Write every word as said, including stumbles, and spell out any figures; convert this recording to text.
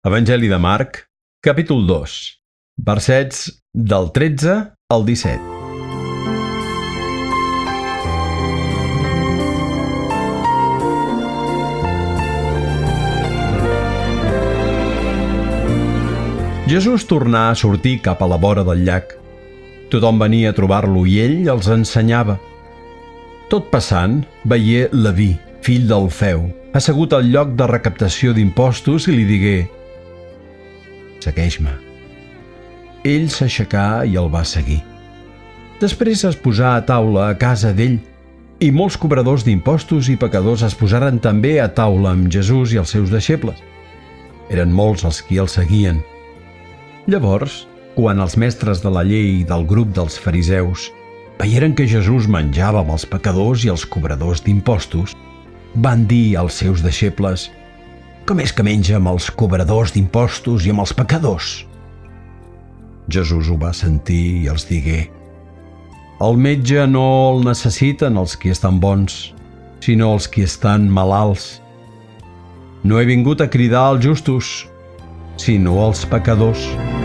Evangeli de Marc, capítol dos, versets del tretze al disset. Jesús tornà a sortir cap a la vora del llac. Tothom venia a trobar-lo i ell els ensenyava. Tot passant, veié Leví, fill d'Alfeu, assegut al lloc de recaptació d'impostos i li digué: «Segueix-me». Ell s'aixecà i el va seguir. Després es posà a taula a casa d'ell, i molts cobradors d'impostos i pecadors es posaren també a taula amb Jesús i els seus deixebles. Eren molts els qui el seguien. Llavors, quan els mestres de la llei del grup dels fariseus veieren que Jesús menjava amb els pecadors i els cobradors d'impostos, van dir als seus deixebles: «Com és que menja amb els cobradors d'impostos i amb els pecadors?» Jesús ho va sentir i els digué: «El metge no el necessiten els qui estan bons, sinó els qui estan malalts. No he vingut a cridar als justos, sinó als pecadors».